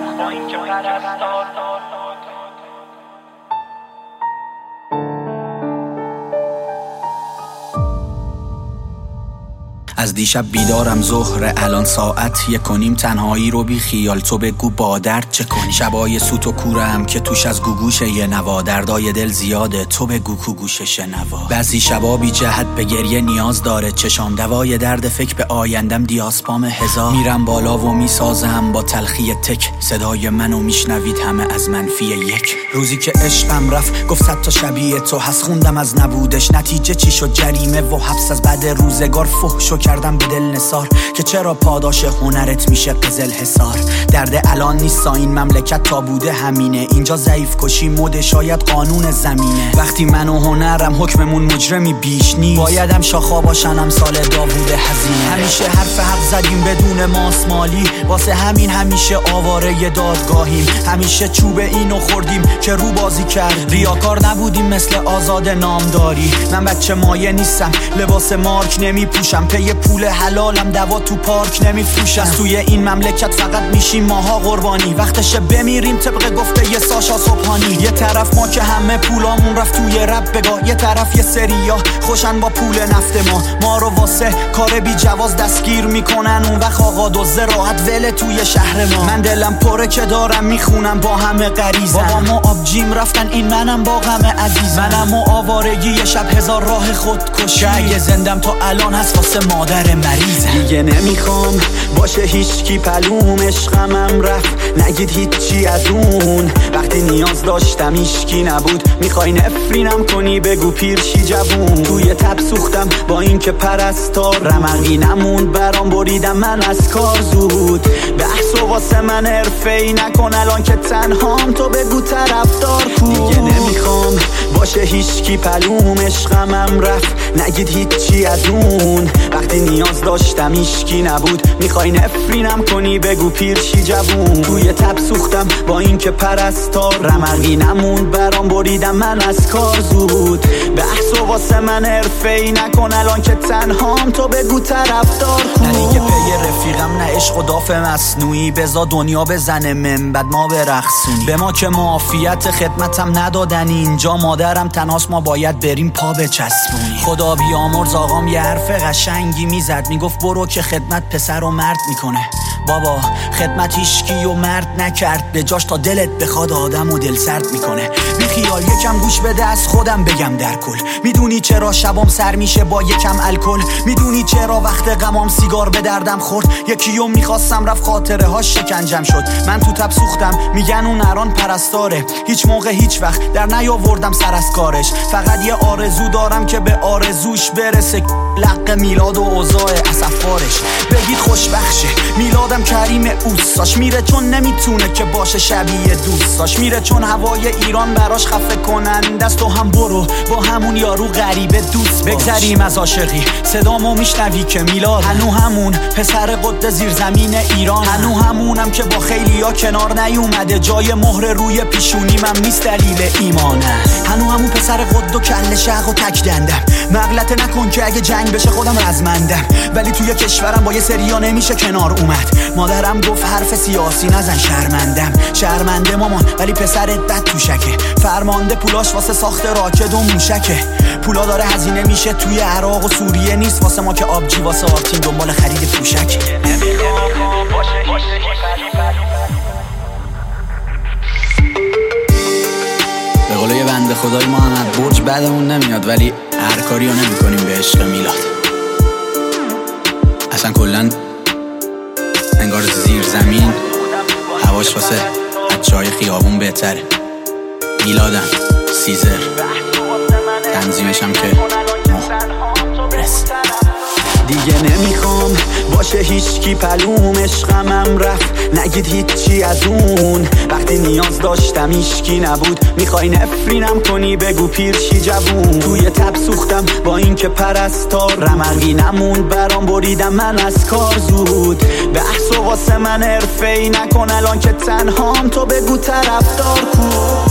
از دیشب بیدارم ظهر الان ساعت 1:30 تنهایی رو بی خیال تو بگو با درد چه کنی. شبای سوت و کورم که توش از گوگوشه یه نوا، دردای دل زیاده تو بگو کو گوشش نوا. بعضی شبا بی جهت به گریه نیاز داره چشام، دوای درد فکر به آیندم دیاسپام هزار. میرم بالا و میسازم با تلخی تک، صدای منو میشنوید همه از منفی 1. روزی که عشقم رفت گفت 100 تا شبیه تو هست، خوندم از نبودش نتیجه چی شد، جریمه و حبس از بعد روزگار. فحشو کردم به دل نثار که چرا پاداش هنرت میشه قزل حصار. درد الان نیست این مملکت تا بوده همینه، اینجا ضعیف کشی مده شاید قانون زمینه. وقتی من و هنرم حکممون مجرمی بیش نیست، بایدم شاخا باشنم سال داوود هزینه. همیشه حرف حق زدیم بدون ماسمالی، واسه همین همیشه آواره دادگاهیم. همیشه چوب اینو خوردیم که رو بازی کرد، ریاکار نبودیم مثل آزاد نامداری. من بچه مایه نیستم لباس مارک نمی پوشم، پی پول حلالم دوا تو پارک نمی فروشم. توی این مملکت فقط میشیم ماها قربانی، وقتشه بمیریم طبق گفته یه ساشا صبحانی. یه طرف ما که همه پولامون رفت توی رب بگاه، یه طرف یه سریا خوشن با پول نفت ما رو واسه کار بی جواز دستگیر میکنن. اون وقت آقا دزده راحت وله توی شهر ما. من دلم پره که دارم میخونم با همه غریزم، بابام و آبجیم رفتن این منم با غم عزیزم. منم و آوارگی یه شب هزار راه خودکشی، اگه زندم تا الان هست واسه مادر مریضم. دیگه نمیخوام باشه هیچکی پلوم، عشقمم رفت نگید هیچی از اون. وقتی نیاز داشتم هیچکی نبود، میخوای نفرینم کنی بگو پیرشی جوون. توی تب سوختم با این که پرستار، رمقی نموند برام بریدم من از کار زود. بحث و واسه من حرفه‌ای نکن الان که تنهام، تو بگو طرفدار کو. دیگه نمیخوام باشه هیچکی پلوم، عشقمم رفت نگید هیچی از اون. وقتی نیاز داشتم هیچکی نبود، میخوای نفرینم کنی بگو پیرشی جوون. توی تب سوختم با این که پرستار، رمقی نموند برام بریدم من از کار زود. بحث و واسه من حرفه‌ای نکن الان که تنهام، تو بگو طرفدار کو. نه دیگه پی رفیقم نه عشق و داف مصنوعی، بزا دنیا بزنه من بعد ما برقصونی. به ما که معافیت خدمتم ندادن اینجا، مادرم تناس ما باید بریم پا بچسبونی. خدا بیامرز آقام یه حرف قشنگی میزد، میگفت برو که خدمت پسر و مرد میکنه. بابا خدمت هیچکی و مرد نکرد، به جاش تا دلت بخواد آدم و دل سرد میکنه. بی خیال یکم گوش بده از خودم بگم در کل، میدونی چرا شبام سر میشه با یکم الکل؟ میدونی چرا وقت غمام سیگار به دردم خورد؟ یکیو میخواستم رفت خاطره ها شکنجم شد. من تو تب سوختم میگن اون نران پرستاره، هیچ موقع هیچ وقت در نیاوردم سر از کارش. فقط یه آرزو دارم که به آرزوش برسه، لق میلاد و اوضاع اسفارش. بگید خوشبخشه میلادم کریم اوستاش، میره چون نمیتونه که باشه شبیه دوستاش. میره چون هوای ایران براش خفه کننده است، و هم برو با همون یارو غریبه دوست باش. بگذریم از عاشقی صدامو میشنوی که میلاد هنو همون پسر قد زیرزمین ایران، هنو همونم که با خیلیا کنار نیومده، جای مهر روی پیشونی من نیست دلیل ایمانه. هنو همون پسر قد و کله شق و تک دندم، مغلطه نکن که اگه جنگ بشه خودم رزمندم. ولی توی کشورم با یه سریا نمیشه کنار اومد. مادرم گفت حرف سیاسی نزن شرمندم، شرمنده مامان ولی پسرت بد توشکه. فرمانده پولاش واسه ساخت راکت و موشکه، پولا داره هزینه میشه توی عراق و سوریه نیست واسه ما که آبجی واسه آرتین دنبال خرید پوشک. به قول یه بنده خدای محمد برج بعدمون نمیاد، ولی هر کاری رو نمی کنیم به عشق میلاد. اصلا کلن انگار زیر زمین هواش واسه بچه های خیابون بهتره. میلادم سیزر تنظیمشم که محرس. دیگه نمیخوام باشه هیچکی پلوم، عشقمم رفت نگید هیچی از اون. وقتی نیاز داشتم هیچکی نبود، میخوای نفرینم کنی بگو پیرشی جوون. توی تب سوختم با این که پرستار، رمقی نموند برام بریدم من از کار زود. بحث و واسه من حرفه‌ای نکن الان که تنهام، تو بگو طرفدار کو.